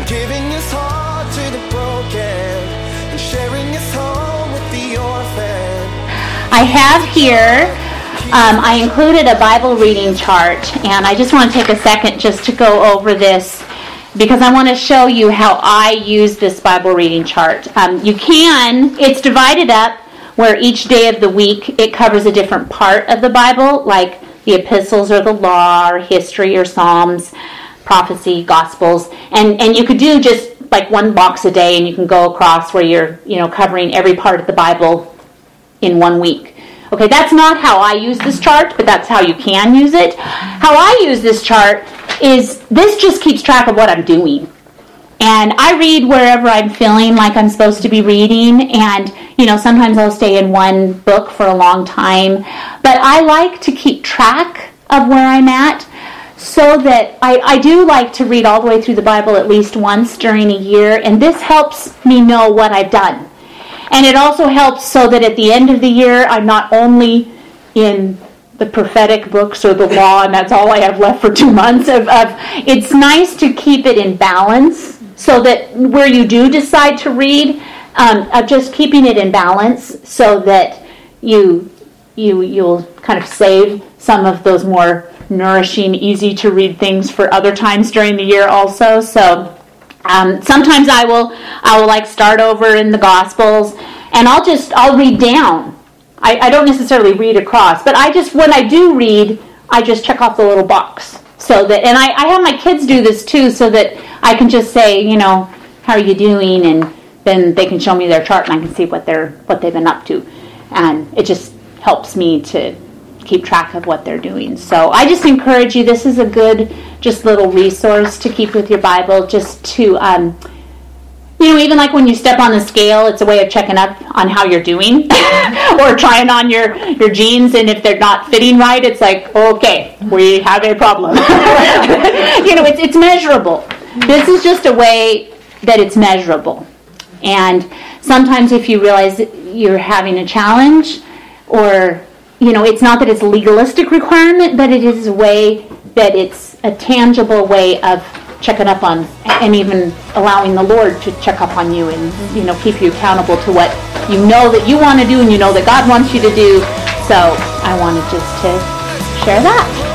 giving his heart to the broken and sharing his home with the orphan. I have here, I included a Bible reading chart, and I just want to take a second just to go over this because I want to show you how I use this Bible reading chart. It's divided up where each day of the week it covers a different part of the Bible, like the epistles or the law or history or Psalms, prophecy, gospels, and you could do just like one box a day, and you can go across where you're covering every part of the Bible in 1 week. Okay, that's not how I use this chart, but that's how you can use it. How I use this chart is this just keeps track of what I'm doing. And I read wherever I'm feeling like I'm supposed to be reading, and sometimes I'll stay in one book for a long time. But I like to keep track of where I'm at, so that I do like to read all the way through the Bible at least once during a year, and this helps me know what I've done. And it also helps so that at the end of the year, I'm not only in the prophetic books or the law, and that's all I have left for 2 months. It's nice to keep it in balance, so that where you do decide to read, of just keeping it in balance, so that you'll kind of save some of those more nourishing, easy to read things for other times during the year also. So sometimes I will like start over in the Gospels, and I'll read down. I don't necessarily read across, but when I do read, I just check off the little box. So that, and I have my kids do this too, so that I can just say, how are you doing, and then they can show me their chart, and I can see what they've been up to, and it just helps me to keep track of what they're doing. So I just encourage you, this is a good just little resource to keep with your Bible, just to even like when you step on the scale, it's a way of checking up on how you're doing or trying on your jeans, and if they're not fitting right, it's like, okay, we have a problem. It's measurable. This is just a way that it's measurable. And sometimes if you realize you're having a challenge, or it's not that it's a legalistic requirement, but it is a way that it's a tangible way of checking up on, and even allowing the Lord to check up on you and, keep you accountable to what you know that you want to do and that God wants you to do. So I wanted just to share that.